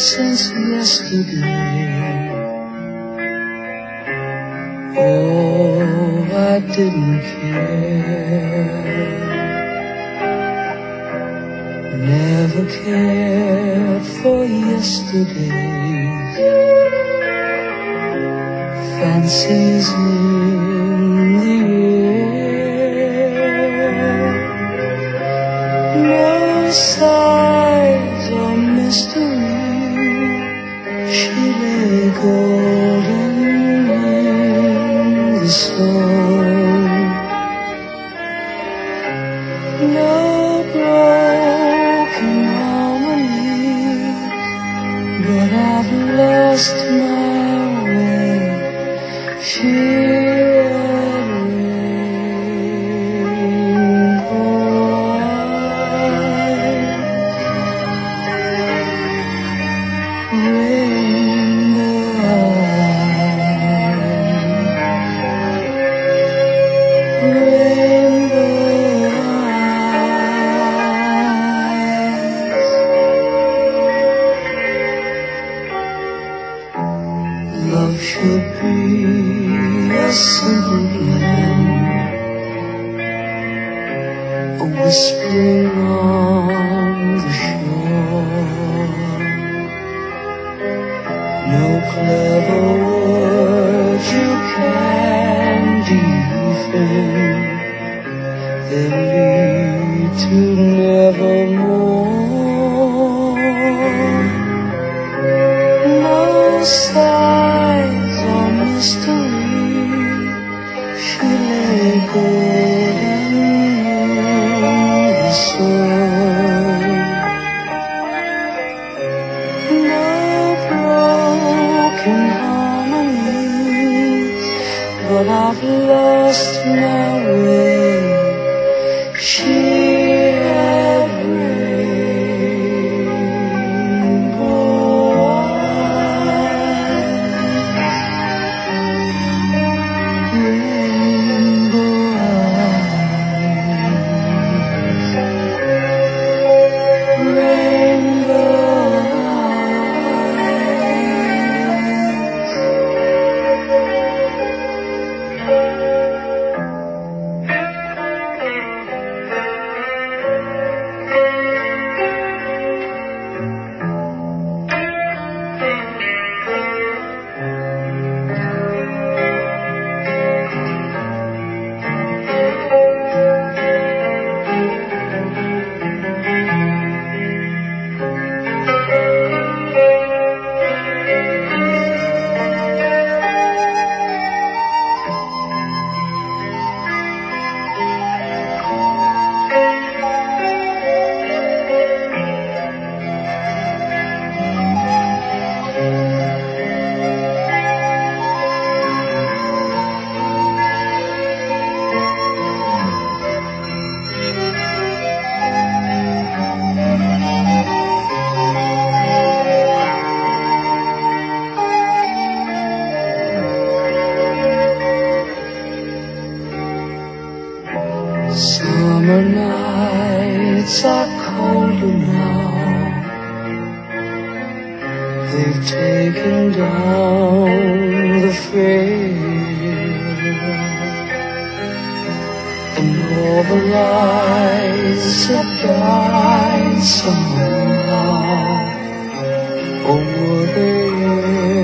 since yesterday. Oh, I didn't care, never cared for yesterday's fancies in the air. No sighs or mystery, she lay golden in the sun. No broken harmony, but I've lost my way. She love should be a simple blend, a whispering on the shore. No clever words you can defend, they lead to nevermore. No sighs or mystery, she lay golden in the sun. No broken harmonies, but I've lost my way. She had summer nights are colder now. They've taken down the fair, and all the lights have died somehow. Oh, were they